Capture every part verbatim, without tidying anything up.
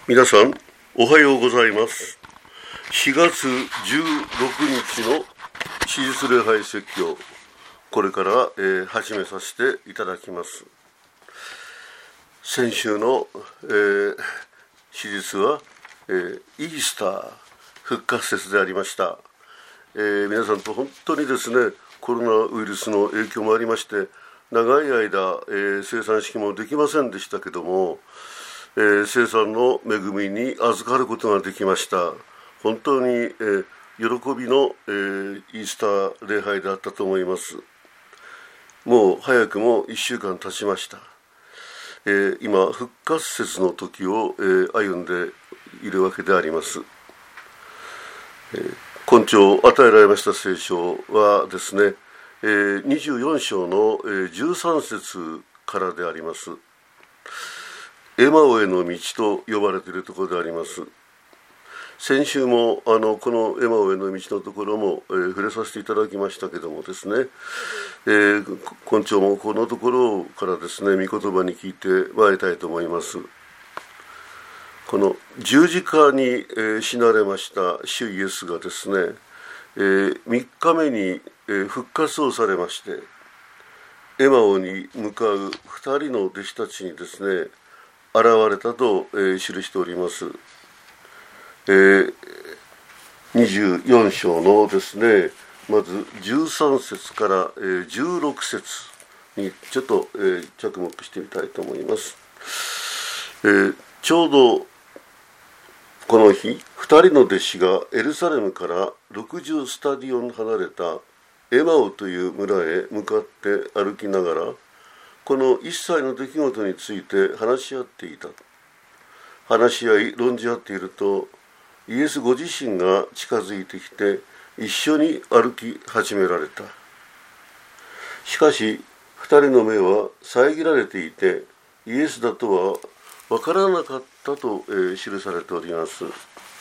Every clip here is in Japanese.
皆さんおはようございます。しがつじゅうろくにちの史実礼拝説教、これから、えー、始めさせていただきます。先週の、えー、史実は、えー、イースター復活節でありました。えー、皆さんと本当にですね、コロナウイルスの影響もありまして長い間、えー、生産式もできませんでしたけども、えー、生産の恵みに預かることができました。本当に、えー、喜びの、えー、イースター礼拝であったと思います。もう早くもいっしゅうかん経ちました。えー、今復活節の時を、えー、歩んでいるわけであります。えー、今朝与えられました聖書はですね、えー、にじゅうよん章の、えー、じゅうさん節からであります。エマオへの道と呼ばれているところであります。先週もあのこのエマオへの道のところも、えー、触れさせていただきましたけどもですね、えー、今朝もこのところからですね、御言葉に聞いてまいりたいと思います。この十字架に、えー、死なれました主イエスがですね、えー、みっかめに、えー、復活をされまして、エマオに向かうふたりの弟子たちにですね現れたと、えー、記しております。えー、にじゅうよん章のですね、まずじゅうさん節から、えー、じゅうろく節にちょっと、えー、着目してみたいと思います。えー、ちょうどこの日、ふたりの弟子がエルサレムからろくじゅうスタディオン離れたエマオという村へ向かって歩きながら、この一切の出来事について話し合っていた。話し合い論じ合っていると、イエスご自身が近づいてきて一緒に歩き始められた。しかし二人の目は遮られていて、イエスだとは分からなかったと、えー、記されております。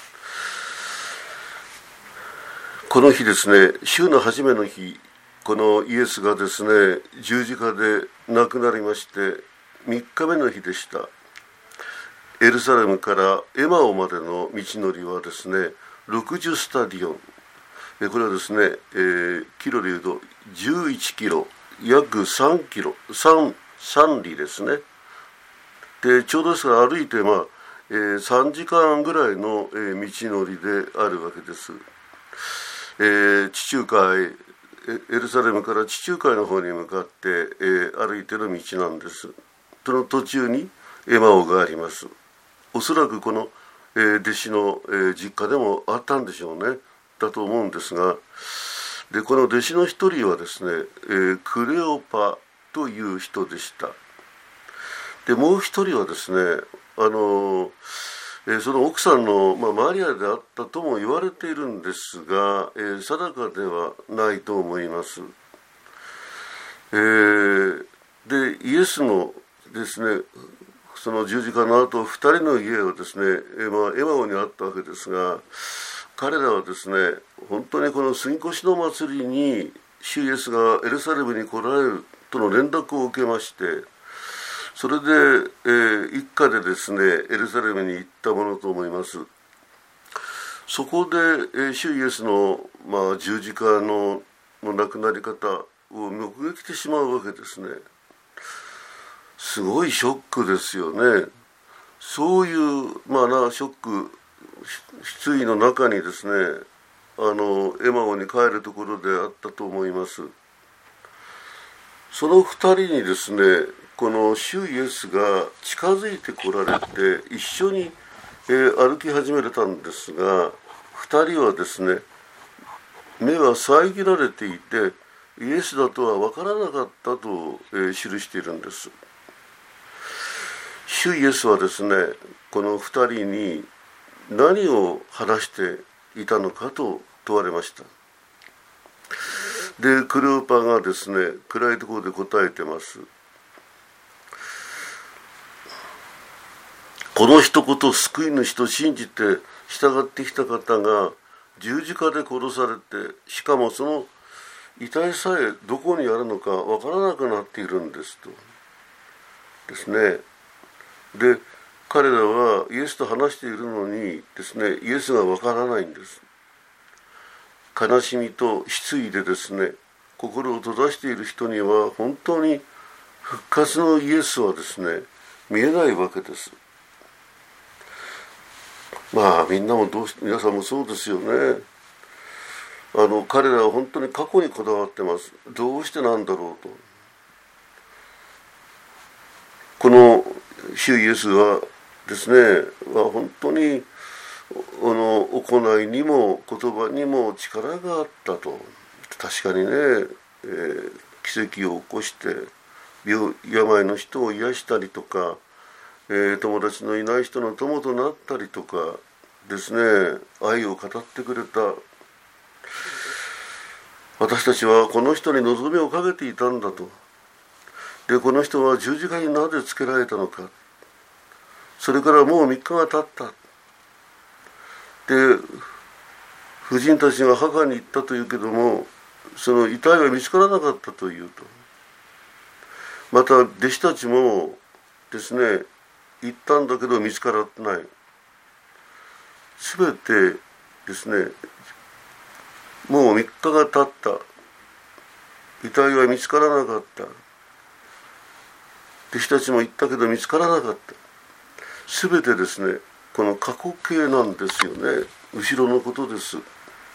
この日ですね、週の初めの日、このイエスがですね十字架で亡くなりましてみっかめの日でした。エルサレムからエマオまでの道のりはですねろくじゅうスタディオン、これはですね、えー、キロでいうとじゅういちキロ、約さんキロ、3、さん里ですね。でちょうどですから歩いて、まあえー、さんじかんぐらいの、えー、道のりであるわけです。えー、地中海エルサレムから地中海の方に向かって、えー、歩いてる道なんです。その途中にエマオがあります。おそらくこの、えー、弟子の、えー、実家でもあったんでしょうね。だと思うんですが、でこの弟子の一人はですね、えー、クレオパという人でした。でもう一人はですね、あのーえー、その奥さんの、まあ、マリアであったとも言われているんですが、えー、定かではないと思います。えー、でイエスのですねその十字架の後ふたりの家はですね、えーまあ、エマオにあったわけですが、彼らはですね本当にこの杉越の祭りに主イエスがエルサレムに来られるとの連絡を受けまして、それで、えー、一家でですねエルサレムに行ったものと思います。そこで、えー、主イエスの、まあ、十字架の、の亡くなり方を目撃してしまうわけですね。すごいショックですよね。そういう、まあ、なショック失意の中にですねあのエマオに帰るところであったと思います。その二人にですねこの主イエスが近づいてこられて一緒に、えー、歩き始めたんですが、二人はですね目は遮られていてイエスだとは分からなかったと、えー、記しているんです。主イエスはですねこの二人に何を話していたのかと問われました。でクレオパがですね暗いところで答えてます。この一言救い主と信じて従ってきた方が十字架で殺されて、しかもその遺体さえどこにあるのかわからなくなっているんですとですね。で彼らはイエスと話しているのにですね、イエスがわからないんです。悲しみと失意でですね、心を閉ざしている人には本当に復活のイエスはですね、見えないわけです。まあみんなもどうし皆さんもそうですよね。あの彼らは本当に過去にこだわってます。どうしてなんだろうと。この主イエスはですね、は本当にこの行いにも言葉にも力があったと。確かにね、えー、奇跡を起こして病病の人を癒したりとか、えー、友達のいない人の友となったりとかですね、愛を語ってくれた。私たちはこの人に望みをかけていたんだと。でこの人は十字架になぜつけられたのか。それからもうみっかが経った。で婦人たちが墓に行ったというけども、その遺体は見つからなかったというと。また弟子たちもですね、行ったんだけど見つからない。すべてですね、もうみっかが経った。遺体は見つからなかった。弟子たちも行ったけど見つからなかった。すべてですね、この過去形なんですよね。後ろのことです。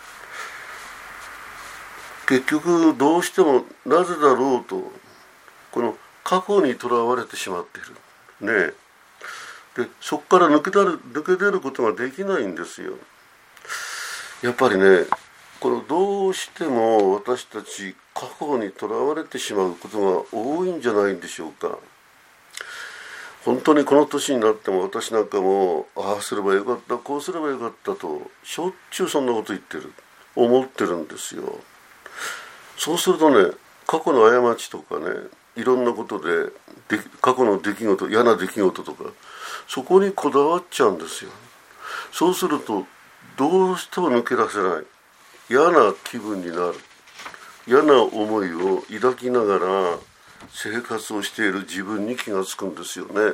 結局どうしてもなぜだろうと、この過去にとらわれてしまっているねえ。でそこから抜け出る抜け出ることができないんですよ。やっぱりね、このどうしても私たち過去にとらわれてしまうことが多いんじゃないんでしょうか。本当にこの年になっても私なんかもああすればよかった、こうすればよかったとしょっちゅうそんなこと言ってる思ってるんですよ。そうするとね、過去の過ちとかね、いろんなことでで過去の出来事、嫌な出来事とか、そこにこだわっちゃうんですよ。そうするとどうしても抜け出せない、嫌な気分になる、嫌な思いを抱きながら生活をしている自分に気がつくんですよね。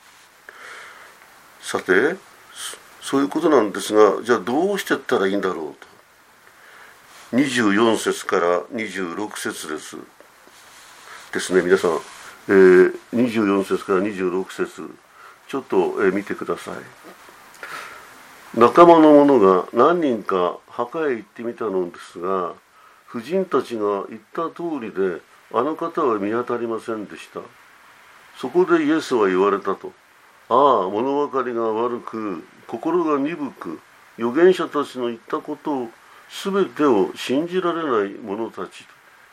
さてそういうことなんですが、じゃあどうしていったらいいんだろうと。にじゅうよん節からにじゅうろく節ですですね。皆さん、えー、にじゅうよん節からにじゅうろく節ちょっと、えー、見てください。仲間の者が何人か墓へ行ってみたのですが、婦人たちが言った通りであの方は見当たりませんでした。そこでイエスは言われたと。ああ、物分かりが悪く心が鈍く、預言者たちの言ったことをすべてを信じられない者たち。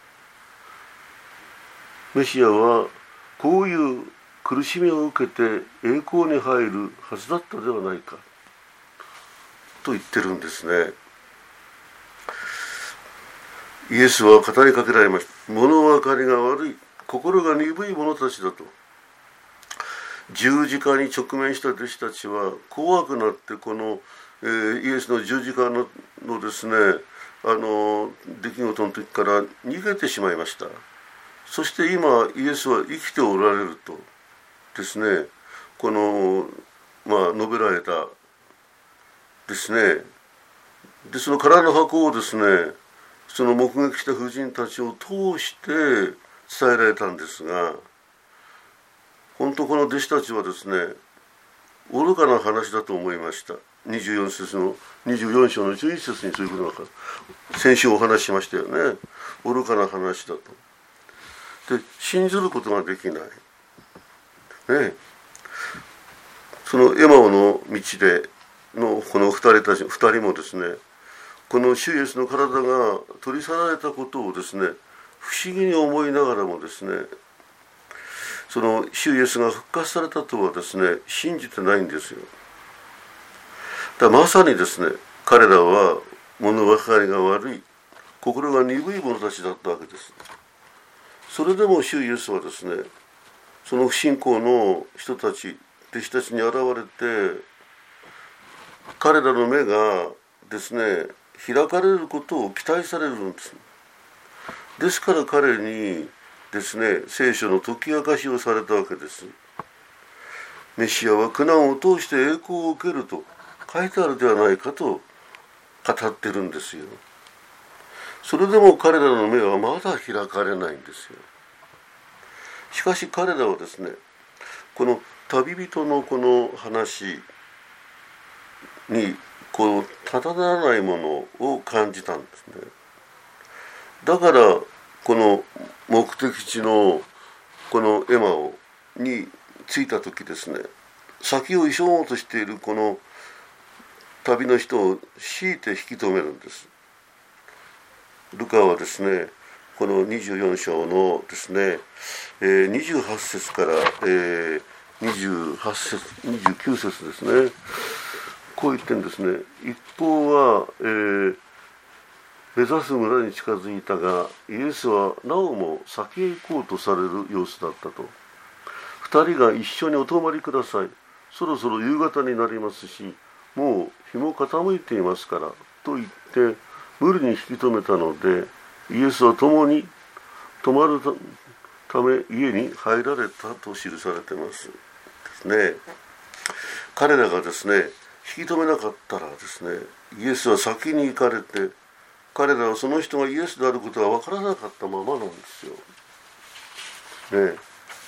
メシアはこういう苦しみを受けて栄光に入るはずだったではないかと言ってるんですね。イエスは語りかけられました。物分かりが悪い、心が鈍い者たちだと。十字架に直面した弟子たちは怖くなってこの、えー、イエスの十字架 の, のですねあの出来事の時から逃げてしまいました。そして今イエスは生きておられるとですね、このまあ述べられたですね。でその空の箱をですね、その目撃した婦人たちを通して伝えられたんですが、本当この弟子たちはですね、愚かな話だと思いました。にじゅうよん節のにじゅうよん章のじゅういち節にそういうことが先週お話ししましたよね。愚かな話だと。で信ずることができないね。そのエマオの道でのこの二人たち二人もですね、この主イエスの体が取り去られたことをですね、不思議に思いながらもですね、その主イエスが復活されたとはですね、信じてないんですよ。だからまさにですね、彼らは物分かりが悪い、心が鈍い者たちだったわけです。それでも主イエスはですね、その不信仰の人たち、弟子たちに現れて、彼らの目がですね、開かれることを期待されるんです。ですから彼にですね、聖書の解き明かしをされたわけです。 メシアは苦難を通して栄光を受けると書いてあるではないかと語ってるんですよ。それでも彼らの目はまだ開かれないんですよ。しかし彼らはですね、この旅人のこの話にこうただならないものを感じたんですね。だからこの目的地のこのエマオに着いた時ですね、先を急ごうとしているこの旅の人を強いて引き止めるんです。ルカはですね、このにじゅうよん章のですね、えー、にじゅうはち節から、えー、にじゅうはち節にじゅうきゅう節ですね、こう言ってるんですね。一方は、えー、目指す村に近づいたが、イエスはなおも先へ行こうとされる様子だったと。二人が一緒にお泊まりください。そろそろ夕方になりますし、もう日も傾いていますからと言って無理に引き止めたので、イエスは共に泊まるため家に入られたと記されていますですね。彼らがですね、引き止めなかったらですね、イエスは先に行かれて、彼らはその人がイエスであることは分からなかったままなんですよ。ね、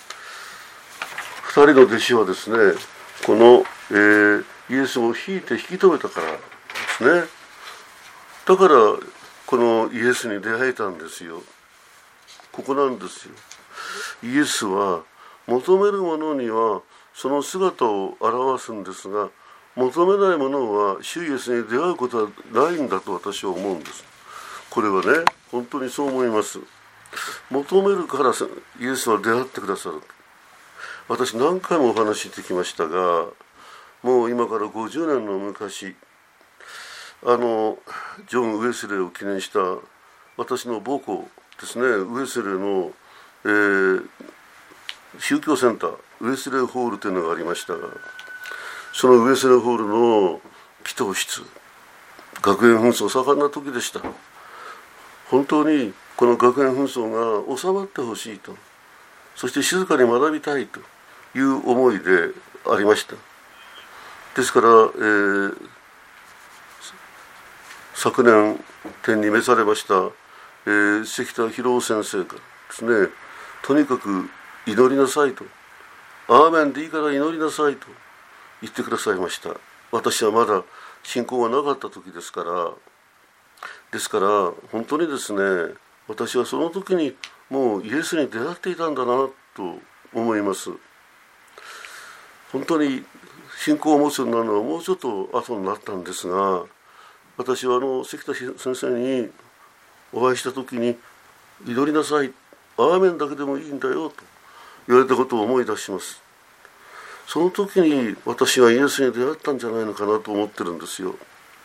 二人の弟子はですね、この、えー、イエスを引いて引き止めたからですね。だからこのイエスに出会えたんですよ。ここなんですよ。イエスは求める者にはその姿を表すんですが、求めない者は主イエスに出会うことはないんだと私は思うんです。これはね、本当にそう思います。求めるからイエスは出会ってくださる。私何回もお話ししてきましたが、もう今からごじゅうねんの昔、あのジョン・ウェスレーを記念した私の母校ですね、ウェスレーの、えー、宗教センターウェスレーホールというのがありましたが、そのウェスレーホールの祈祷室、学園紛争盛んな時でした。本当にこの学園紛争が収まってほしいと、そして静かに学びたいという思いでありました。ですから、えー、昨年天に召されました、えー、関田博夫先生からですね、とにかく祈りなさいと、アーメンでいいから祈りなさいと言ってくださいました。私はまだ信仰がなかった時ですから、ですから本当にですね、私はその時にもうイエスに出会っていたんだなと思います。本当に信仰を持つようになるのはもうちょっと後になったんですが、私はあの関田先生にお会いした時に、祈りなさい、アーメンだけでもいいんだよと言われたことを思い出します。その時に私はイエスに出会ったんじゃないのかなと思ってるんですよ。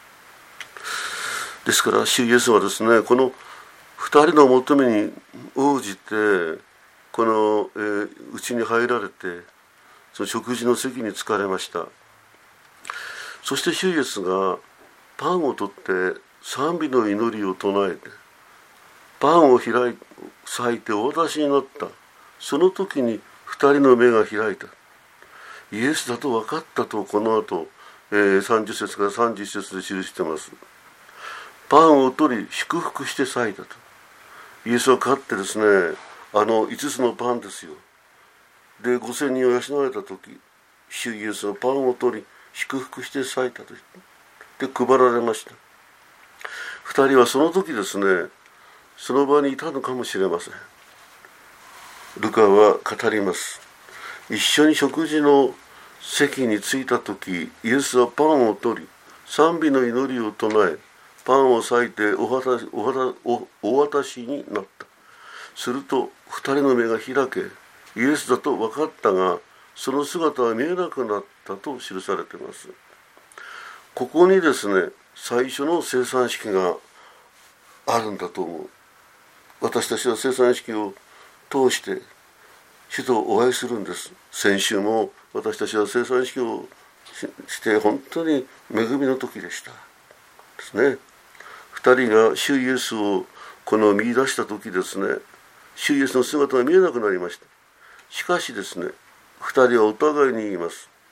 ですから主イエスはですね、この二人の求めに応じてこのうち、えー、に入られて、その食事の席に着かれました。そして主イエスがパンを取って賛美の祈りを唱えて、パンを開い裂いてお渡しになった。その時に二人の目が開いた。イエスだと分かったと、この後、えー、さんじゅっ節からさんじゅういち節で記しています。パンを取り祝福して裂いたと。イエスは勝ってですね、あのいつつのパンですよ。でごせんにんを養われた時、主イエスはパンを取り祝福して裂いたと言って配られました。二人はその時ですね、その場にいたのかもしれません。ルカは語ります。一緒に食事の席に着いた時、イエスはパンを取り賛美の祈りを唱え、パンを裂いてお渡し、お渡おお渡しになった。すると二人の目が開け、イエスだと分かったが、その姿は見えなくなったと記されています。ここにですね、最初の生産式があるんだと思う。私たちは生産式を通して主とお会いするんです。先週も私たちは生産式をして本当に恵みの時でしたですね。二人が主イエスをこの見出した時ですね、主イエスの姿が見えなくなりました。しかしですね、二人はお互いに言います。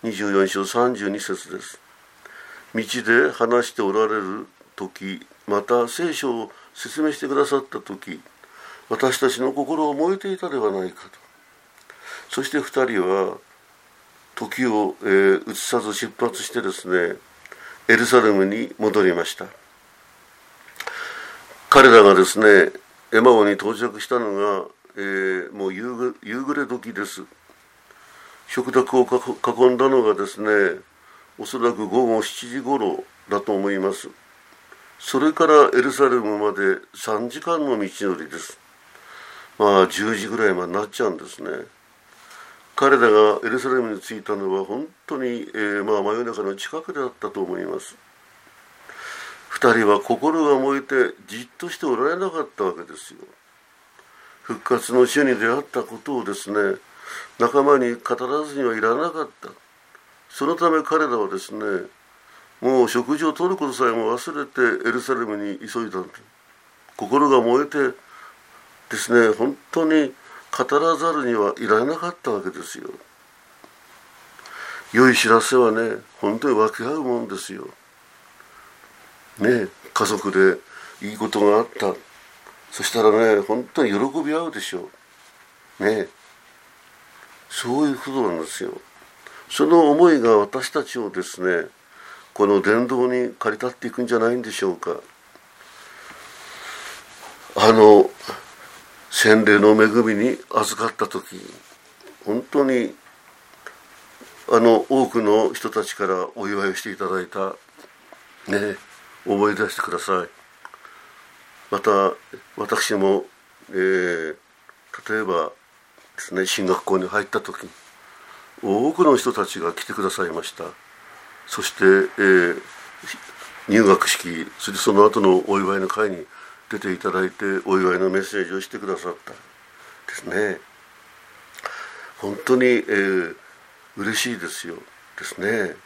にじゅうよん章さんじゅうに節です。道で話しておられる時、また聖書を説明してくださった時、私たちの心を燃えていたではないかと。そして二人は時を、えー、移さず出発してですね、エルサレムに戻りました。彼らがですね、エマオに到着したのが、えー、もう夕暮れ時です。食卓を囲んだのがですね、おそらく午後しちじ頃だと思います。それからエルサレムまでさんじかんの道のりです。まあじゅうじぐらいまでなっちゃうんですね。彼らがエルサレムに着いたのは本当に、えー、まあ真夜中の近くであったと思います。二人は心が燃えてじっとしておられなかったわけですよ。復活の主に出会ったことをですね、仲間に語らずにはいらなかった。そのため彼らはですね、もう食事をとることさえも忘れてエルサレムに急いだんです。心が燃えてですね、本当に語らざるにはいられなかったわけですよ。良い知らせはね、本当に分け合うもんですよ。ね、家族でいいことがあった。そしたらね、本当に喜び合うでしょう。ね、そういうことなんですよ。その思いが私たちをですね、この伝道に駆り立っていくんじゃないんでしょうか。あの洗礼の恵みに預かった時、本当にあの多くの人たちからお祝いをしていただいたね、思い出してください。また私も、えー、例えばですね、進学校に入った時、多くの人たちが来てくださいました。そして、えー、入学式、そしてその後のお祝いの会に出ていただいて、お祝いのメッセージをしてくださったですね。本当に、えー、嬉しいですよですね。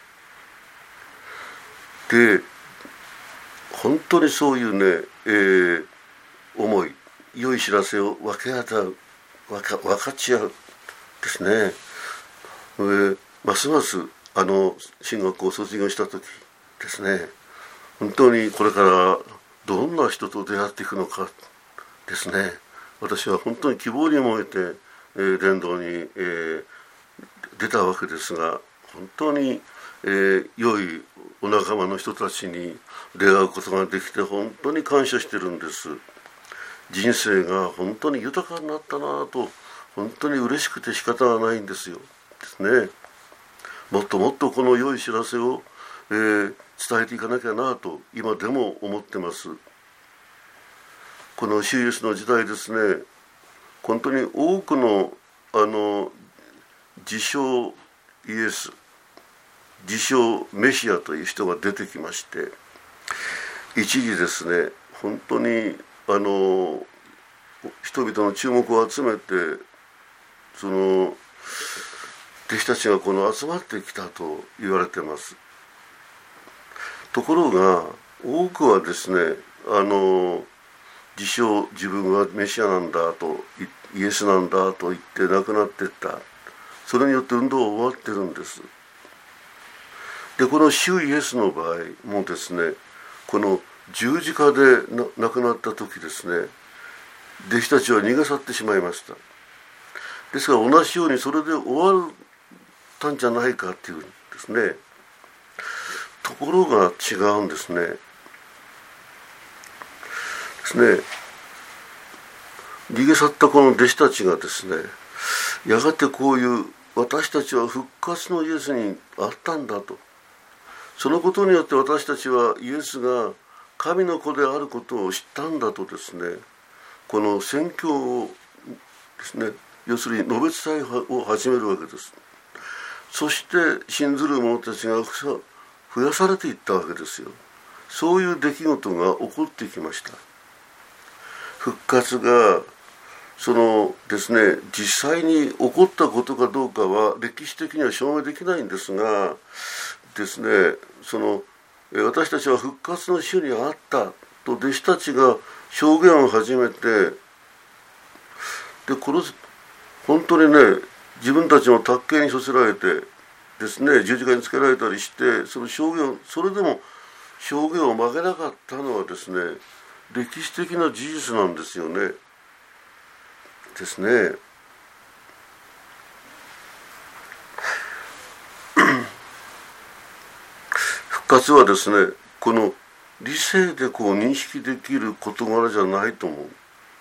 で、本当にそういうね、えー、思い、良い知らせを分け合う、分か、分かち合うですね。えー、ますますあの進学校を卒業した時ですね、本当にこれからどんな人と出会っていくのかですね、私は本当に希望に燃えて、えー、伝道に、えー、出たわけですが、本当に、えー、良いお仲間の人たちに出会うことができて本当に感謝してるんです。人生が本当に豊かになったなと本当に嬉しくて仕方がないんですよですね。もっともっとこの良い知らせを、えー、伝えていかなきゃなと今でも思ってます。この主イエスの時代ですね、本当に多くのあの自称イエス、自称メシアという人が出てきまして、一時ですね、本当にあの人々の注目を集めて、その弟子たちがこの集まってきたと言われてます。ところが多くはですね、あの自称自分はメシアなんだと、イエスなんだと言って亡くなっていった。それによって運動は終わってるんです。で、この主イエスの場合もですね、この十字架で亡くなった時ですね、弟子たちは逃げ去ってしまいました。ですから同じようにそれで終わったんじゃないかっていうんですね。ところが違うんですね。ですね。逃げ去ったこの弟子たちがですね、やがてこういう私たちは復活のイエスにあったんだと、そのことによって私たちはイエスが神の子であることを知ったんだとですね、この宣教をですね、要するに述べ伝えを始めるわけです。そして信ずる者たちが増やされていったわけですよ。そういう出来事が起こってきました。復活がそのですね、実際に起こったことかどうかは歴史的には証明できないんですがですね、その私たちは復活の主にあったと弟子たちが証言を始めて、でこの本当にね、自分たちの卓形にさせられてですね、十字架につけられたりして、その証言をそれでも証言を曲げなかったのはですね、歴史的な事実なんですよね。ですね。復活はですね、この理性でこう認識できる事柄じゃないと思う。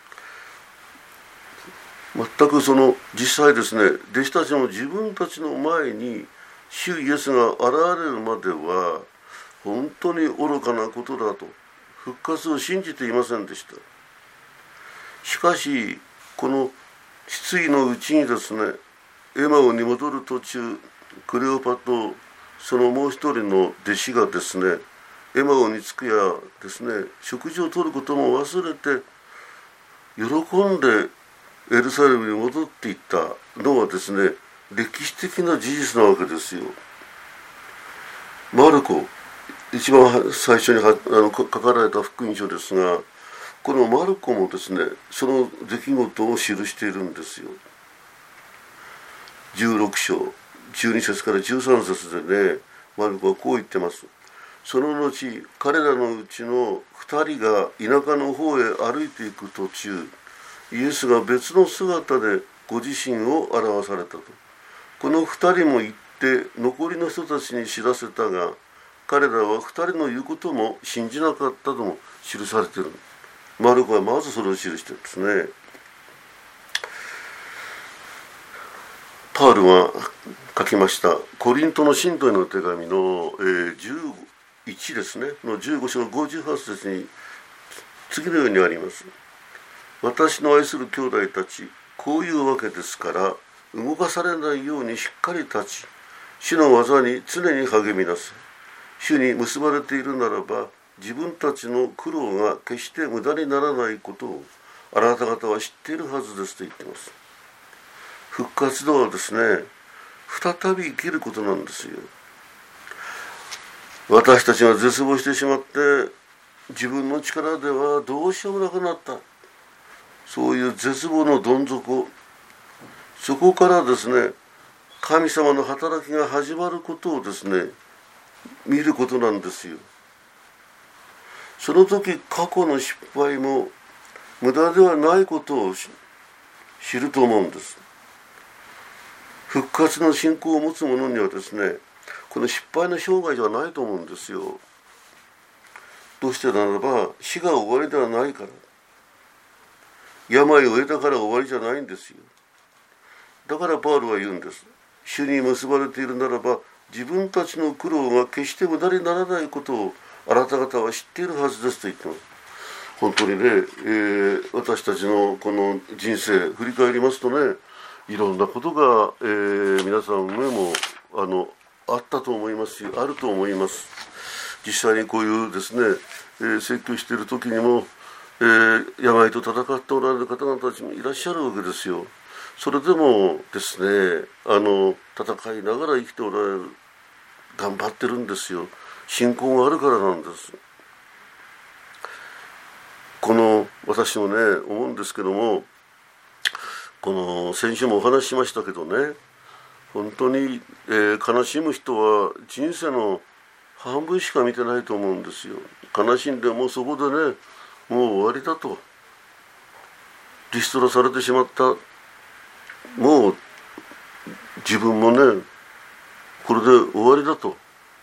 全くその実際ですね、弟子たちも自分たちの前に主イエスが現れるまでは本当に愚かなことだと復活を信じていませんでした。しかしこの失意のうちにですね、エマオに戻る途中、クレオパとそのもう一人の弟子がですね、エマオに着くやですね、食事をとることも忘れて喜んでエルサレムに戻っていったのはですね、歴史的な事実なわけですよ。マルコ、一番最初にはあの書かれた福音書ですが、このマルコもですね、その出来事を記しているんですよ。じゅうろく章じゅうに節からじゅうさん節でね、マルコはこう言ってます。その後、彼らのうちのふたりが田舎の方へ歩いていく途中、イエスが別の姿でご自身を表されたと。この二人も行って残りの人たちに知らせたが、彼らは二人の言うことも信じなかったとも記されている。マルコはまずそれを記しているんですね。パウルは書きましたコリントの信徒への手紙の、えー、じゅういちですねのじゅうご章ごじゅうはち節に次のようにあります。私の愛する兄弟たち、こういうわけですから動かされないようにしっかり立ち、主の技に常に励みなさい。主に結ばれているならば、自分たちの苦労が決して無駄にならないことをあなた方は知っているはずですと言っています。復活とはですね、再び生きることなんですよ。私たちが絶望してしまって、自分の力ではどうしようもなくなった、そういう絶望のどん底、そこからですね、神様の働きが始まることをですね、見ることなんですよ。その時過去の失敗も無駄ではないことを知ると思うんです。復活の信仰を持つ者にはですね、この失敗の生涯ではないと思うんですよ。どうしてならば、死が終わりではないから。病を得たから終わりじゃないんですよ。だからパウロは言うんです。主に結ばれているならば、自分たちの苦労が決して無駄にならないことをあなた方は知っているはずですと言ってます。本当にね、えー、私たちのこの人生振り返りますとね、いろんなことが、えー、皆さんにもあのあったと思いますし、あると思います。実際にこういうですね、えー、説教している時にも、えー、病と戦っておられる方々たちもいらっしゃるわけですよ。それでもですね、あの戦いながら生きておられる、頑張ってるんですよ。信仰があるからなんです。この私もね思うんですけども、この先週もお話ししましたけどね、本当に、えー、悲しむ人は人生の半分しか見てないと思うんですよ。悲しんでもそこでね、もう終わりだと、リストラされてしまった、もう自分もねこれで終わりだと、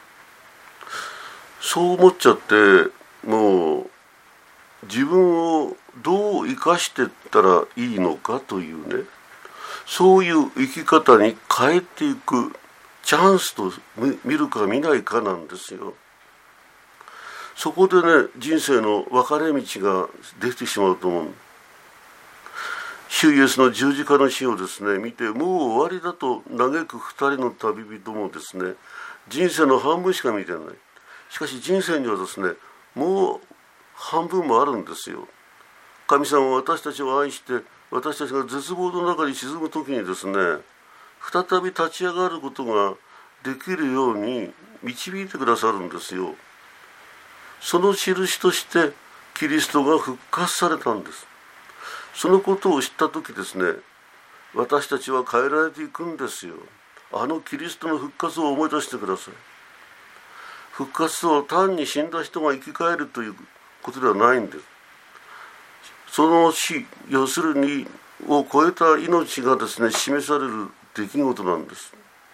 そう思っちゃって、もう自分をどう生かしていったらいいのかというね、そういう生き方に変えていくチャンスと見るか見ないかなんですよ。そこでね、人生の分かれ道ができてしまうと思う。主イエスの十字架の死をですね見て、もう終わりだと嘆く二人の旅人もですね、人生の半分しか見てない。しかし人生にはですね、もう半分もあるんですよ。神様は私たちを愛して、私たちが絶望の中に沈む時にですね、再び立ち上がることができるように導いてくださるんですよ。その印としてキリストが復活されたんです。そのことを知った時ですね、私たちは変えられていくんですよ。 あのキリストの復活を思い出してください。復活とは単に死んだ人が生き返るということではないんです。その死、要するにを超えた命がですね、示される出来事なんです。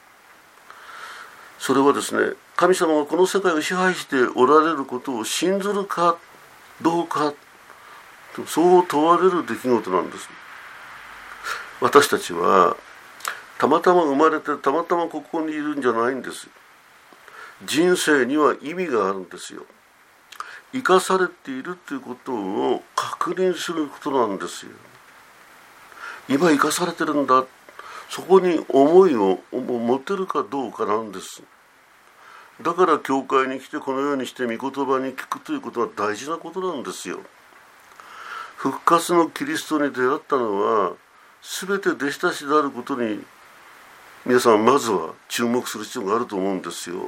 それはですね、神様がこの世界を支配しておられることを信ずるかどうか、そう問われる出来事なんです。私たちはたまたま生まれてたまたまここにいるんじゃないんです。人生には意味があるんですよ。生かされているということを確認することなんですよ。今生かされてるんだ、そこに思いを持てるかどうかなんです。だから教会に来てこのようにして御言葉に聞くということは大事なことなんですよ。復活のキリストに出会ったのは全て弟子たちであることに皆さんまずは注目する必要があると思うんですよ。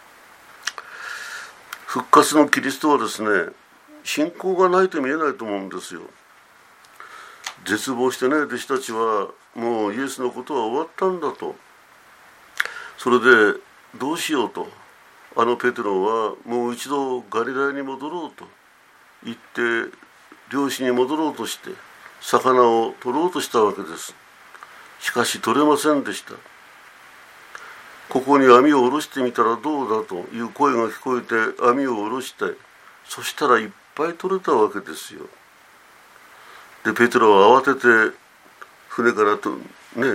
復活のキリストはですね、信仰がないと見えないと思うんですよ。絶望してね、弟子たちはもうイエスのことは終わったんだと。それでどうしようと、あのペテロはもう一度ガリラヤに戻ろうと言って漁師に戻ろうとして魚を取ろうとしたわけです。しかし取れませんでした。ここに網を下ろしてみたらどうだという声が聞こえて網を下ろして、そしたらいっぱい取れたわけですよ。でペテロは慌てて船からとね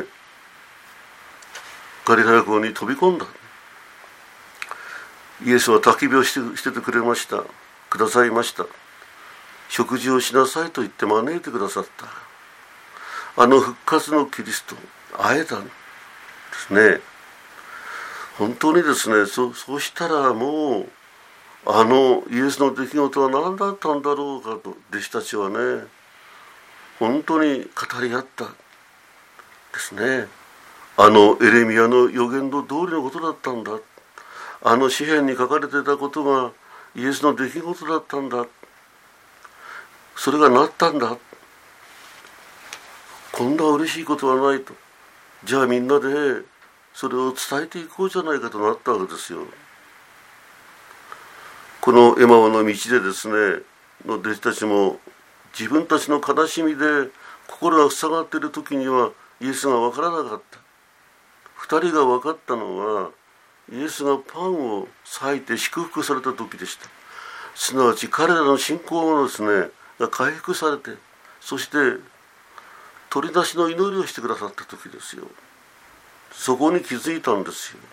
ガリラヤ港に飛び込んだ。イエスは焚き火をしてしててくれました。くださいました。食事をしなさいと言って招いてくださった。あの復活のキリスト、会えたんですね。本当にですね、そ, そうしたらもうあのイエスの出来事は何だったんだろうかと弟子たちはね、本当に語り合ったですね。あのエレミヤの予言の通りのことだったんだ。あの詩篇に書かれていたことがイエスの出来事だったんだ。それがなったんだ。こんな嬉しいことはないと。じゃあみんなでそれを伝えていこうじゃないかとなったわけですよ。このエマオの道でですねの弟子たちも自分たちの悲しみで心が塞がっている時にはイエスが分からなかった。二人が分かったのはイエスがパンを裂いて祝福された時でした。すなわち彼らの信仰がですねが回復されて、そして取り出しの祈りをしてくださった時ですよ。そこに気づいたんですよ。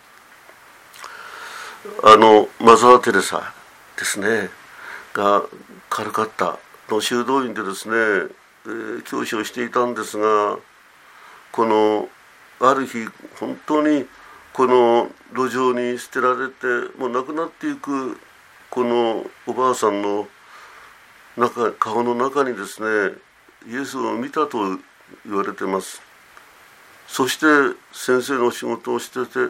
あのマザー・テレサですねがカルカッタの修道院でですね、えー、教師をしていたんですが、このある日本当にこの路上に捨てられてもう亡くなっていくこのおばあさんの中顔の中にですねイエスを見たと言われてます。そして先生の仕事をしてて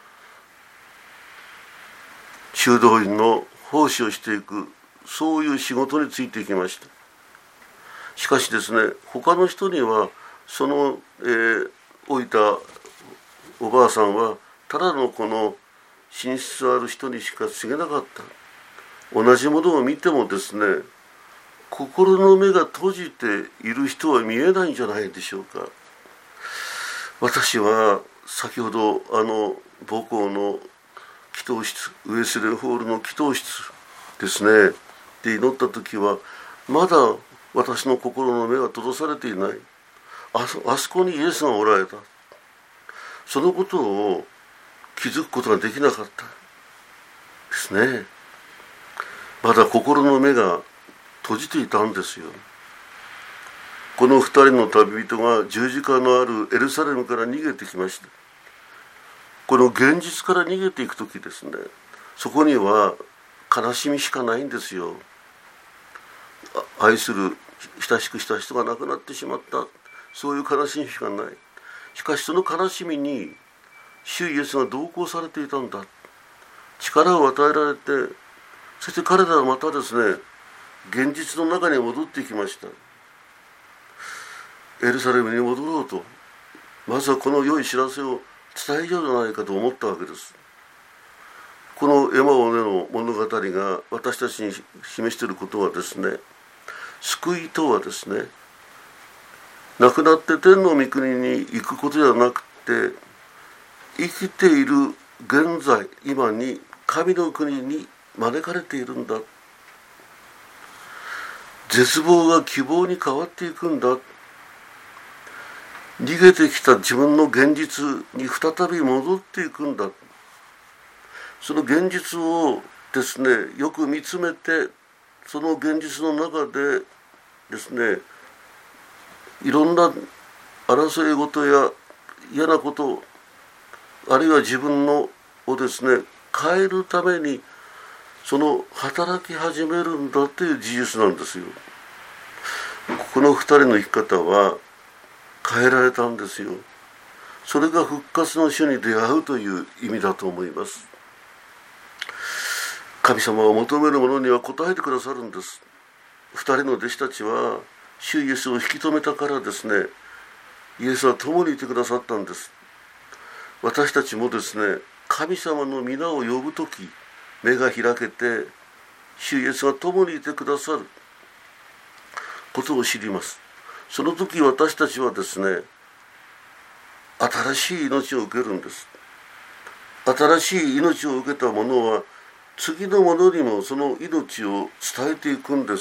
修道院の奉仕をしていく、そういう仕事についていきました。しかしですね、他の人にはその、えー、置いたおばあさんはただのこの寝室ある人にしか告げなかった。同じものを見てもですね、心の目が閉じている人は見えないんじゃないでしょうか。私は先ほどあの母校の祈祷室、ウェスレンホールの祈祷室ですねで祈った時はまだ私の心の目は閉ざされていない。あそ、あそこにイエスがおられた。そのことを気づくことができなかったですね。まだ心の目が閉じていたんですよ。この二人の旅人が十字架のあるエルサレムから逃げてきました。この現実から逃げていくときですね、そこには悲しみしかないんですよ。愛する親しくした人が亡くなってしまった、そういう悲しみしかない。しかしその悲しみに主イエスが同行されていたんだ。力を与えられて、そして彼らはまたですね現実の中に戻っていきました。エルサレムに戻ろうと、まずはこの良い知らせを伝えようじゃないかと思ったわけです。このエマオでの物語が私たちに示していることはですね、救いとはですね、亡くなって天の御国に行くことじゃなくて、生きている現在今に神の国に招かれているんだ。絶望が希望に変わっていくんだ。逃げてきた自分の現実に再び戻っていくんだ。その現実をですね、よく見つめて、その現実の中でですね、いろんな争い事や嫌なこと、あるいは自分のをですね、変えるためにその働き始めるんだという事実なんですよ。この二人の生き方は変えられたんですよ。それが復活の主に出会うという意味だと思います。神様を求める者には応えてくださるんです。二人の弟子たちは主イエスを引き止めたからですね、イエスは共にいてくださったんです。私たちもですね、神様の皆を呼ぶとき、目が開けて主イエスが共にいてくださることを知ります。その時私たちはですね、新しい命を受けるんです。新しい命を受けた者は次の者にもその命を伝えていくんです。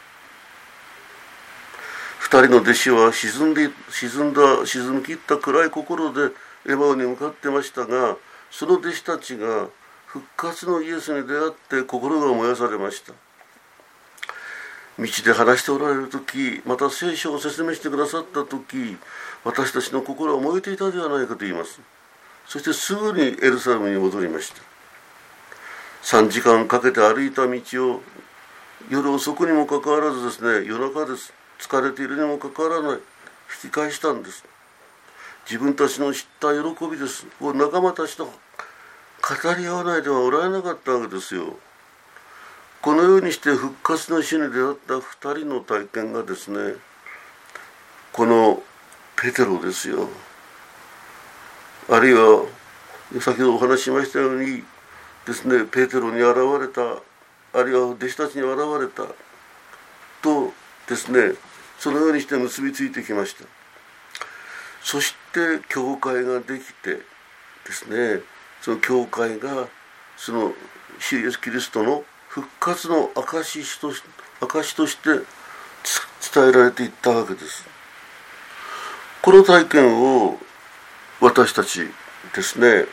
二人の弟子は沈んで沈んだ沈み切った暗い心でエマオに向かってましたが、その弟子たちが復活のイエスに出会って心が燃やされました。道で話しておられる時、また聖書を説明してくださった時、私たちの心は燃えていたではないかと言います。そしてすぐにエルサレムに戻りました。さんじかんかけて歩いた道を夜遅くにもかかわらずですね、夜中です、疲れているにもかかわらない、引き返したんです。自分たちの知った喜びです。仲間たちと語り合わないではおられなかったわけですよ。このようにして復活の主に出会ったふたりの体験がですね、このペテロですよ。あるいは先ほどお話ししましたようにですね、ペテロに現れた、あるいは弟子たちに現れたとですね、そのようにして結びついてきました。そして教会ができてですね、その教会がその主イエスキリストの復活の証しとし、証として伝えられていったわけです。この体験を私たちですね、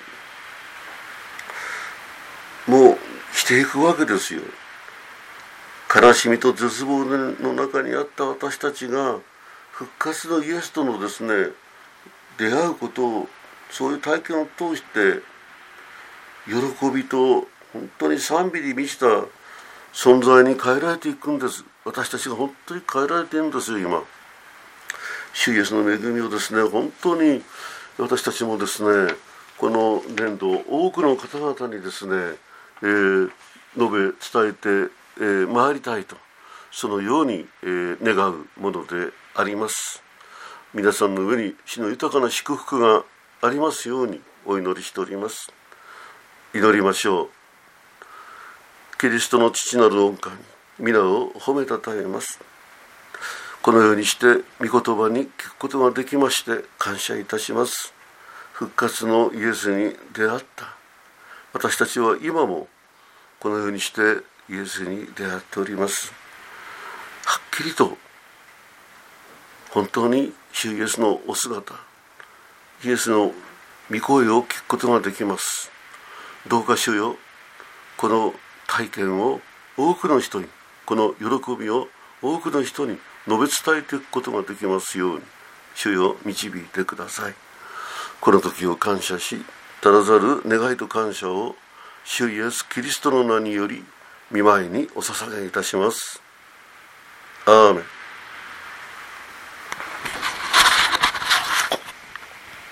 もうしていくわけですよ。悲しみと絶望の中にあった私たちが復活のイエスとのですね、出会うことを、そういう体験を通して喜びと本当に賛美に満ちた存在に変えられていくんです。私たちが本当に変えられているんですよ、今。主イエスの恵みをですね、本当に私たちもですね、この年度多くの方々にですね、えー、述べ伝えて、えー、回りたいと、そのように、えー、願うものであります。皆さんの上に主の豊かな祝福がありますようにお祈りしております。祈りましょう。キリストの父なる御神、皆を褒めたたえます。このようにして御言葉に聞くことができまして感謝いたします。復活のイエスに出会った私たちは今もこのようにしてイエスに出会っております。はっきりと本当に主イエスのお姿、イエスの御声を聞くことができます。どうか主よ、この体験を多くの人に、この喜びを多くの人に述べ伝えていくことができますように、主よ導いてください。この時を感謝し、ただざる願いと感謝を主イエスキリストの名により御前にお捧げいたします。アーメン。